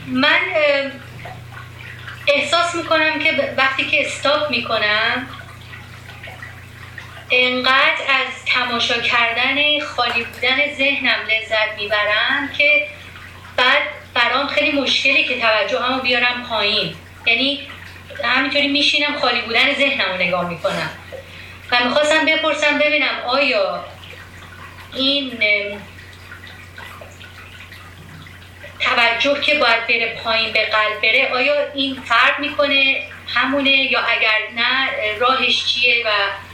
من احساس میکنم که وقتی که استاپ میکنم انقدر از تماشا کردن خالی بودن ذهنم لذت میبرم که بعد برام خیلی مشکلی که توجهمو بیارم پایین. یعنی همینطوری میشینم خالی بودن ذهنمو نگاه میکنم و میخواستم بپرسم ببینم آیا این توجه که باید بره پایین به قلب بره، آیا این فرق میکنه همونه یا اگر نه راهش چیه؟ و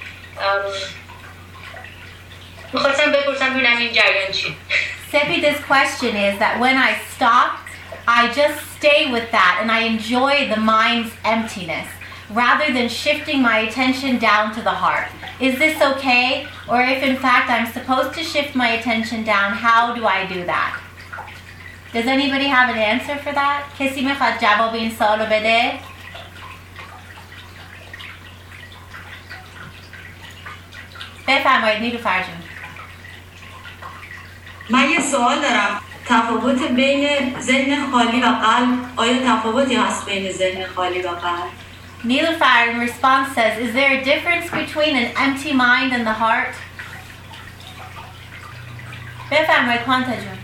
میخواستم بپرسم ببینم این جریان چی. Seppi, this question is that when I stop, I just stay with that and I enjoy the mind's emptiness rather than shifting my attention down to the heart. Is this okay? Or if in fact I'm supposed to shift my attention down, how do I do that? Does anybody have an answer for that? کسی میخواد جواب این سوالو بده؟ بفرمایید نیلوفر جون. من یه سوال دارم. تفاوت بین ذهن خالی و قلب، آیا تفاوتی هست بین ذهن خالی و قلب؟ Nilufar in response says, is there a difference between an empty mind and the heart? بفرمایید پانتا جون.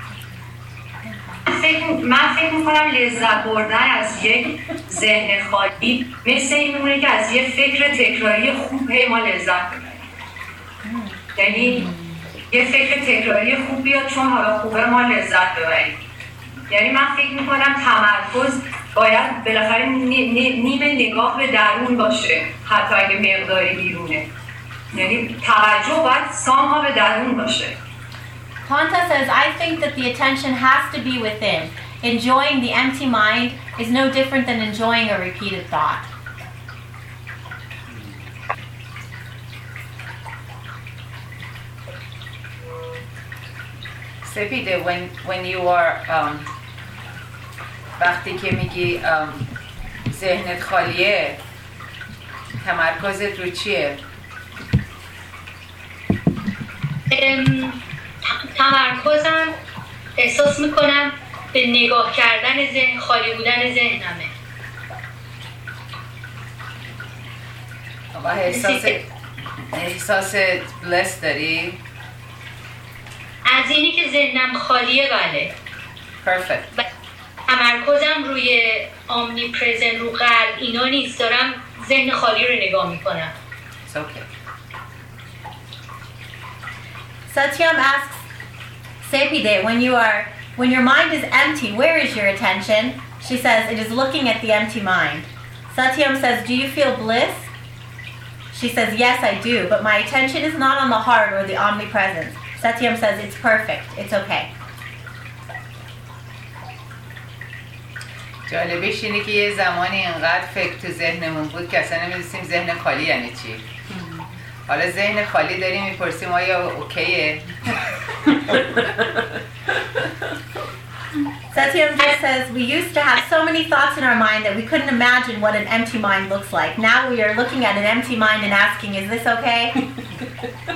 من فکر میکنم لذت بردن از یک ذهن خالی مثل این میمونه که از یه فکر تکراری خوب ما لذت ببریم. یعنی یه فکر تکراری خوب بیاد چون حالا خوبه ما لذت ببریم. یعنی من فکر میکنم تمرکز باید بالاخره نیمه نگاه به درون باشه، حتی اگه مقداری بیرونه. یعنی توجه باید سامها به درون باشه. Panta says, I think that the attention has to be within. Enjoying the empty mind is no different than enjoying a repeated thought. Sepide, when you are وقتی که میگی ذهنت خالیه، تمرکزت رو چیه؟ تمرکزم احساس میکنم به نگاه کردن ذهن، خالی بودن ذهنمه. و احساس بلس داری؟ از اینی که ذهنم خالیه بله. Perfect. تمرکزم روی آمنی پرزن، رو قلب اینا نیست، دارم ذهن خالی رو نگاه میکنم. It's okay. Satyam asks Sepide, when your mind is empty, where is your attention? She says it is looking at the empty mind. Satyam says, do you feel bliss? She says, yes, I do, but my attention is not on the heart or the omnipresence. Satyam says it's perfect, it's okay. جالبش اینه که یه زمانی اینقدر فکر تو ذهنمون بود که اصلا نمی‌دونستیم ذهن خالی یعنی چی. حالا ذهن خالی داریم میپرسیم آیا اوکیه؟ Satyam just says, we used to have so many thoughts in our mind that we couldn't imagine what an empty mind looks like. Now we are looking at an empty mind and asking, is this okay?